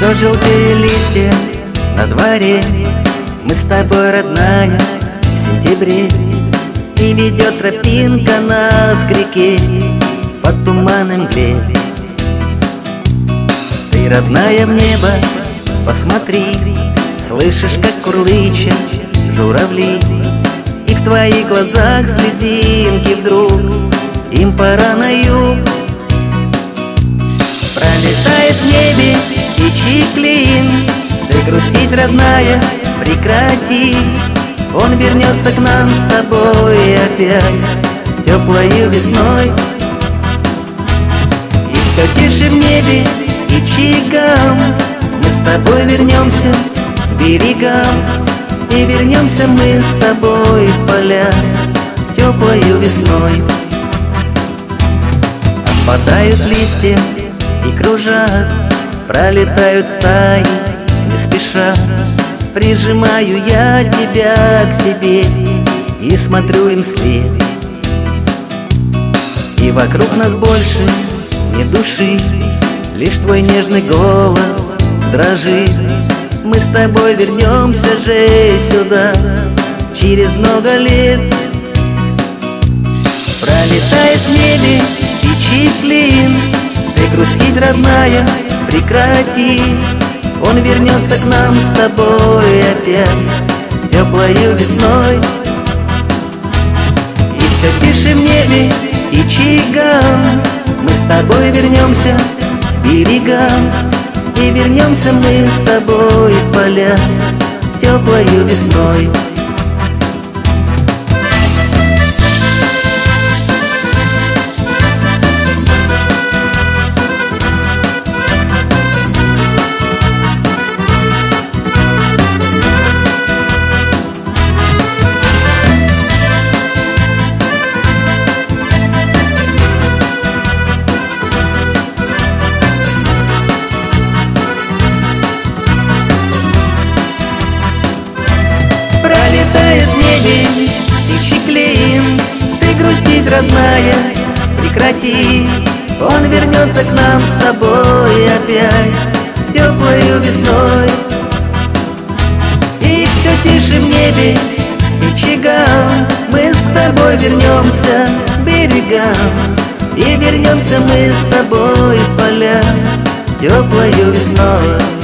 Еще желтые листья на дворе, мы с тобой, родная, в сентябре. И ведет тропинка нас к реке по туманной мгле. Ты, родная, в небо посмотри, слышишь, как курлычат журавли, и в твоих глазах слезинки вдруг, им пора на юг. Пролетает в небе птичий клин, ты грустить, родная, прекрати. Он вернется к нам с тобой опять теплою весной. И все тише в небе птичьим, мы с тобой вернемся к берегам. И вернемся мы с тобой в поля теплою весной. Опадают листья и кружат, пролетают стаи не спеша. Прижимаю я тебя к себе и смотрю им вслед. И вокруг нас больше ни души, лишь твой нежный голос дрожит. Мы с тобой вернемся же сюда через много лет. Пролетает в небе птичий клин, ты грустить, родная, прекрати. Он вернется к нам с тобой опять теплою весной. И все тише в небе птичьим, мы с тобой вернемся к берегам. И вернемся мы с тобой в поля теплою весной. Пролетает в небе птичий клин, ты грустить, родная, прекрати. Он вернется к нам с тобой опять теплою весной. И все тише в небе птичьим, мы с тобой вернемся к берегам. И вернемся мы с тобой в поля теплою весной.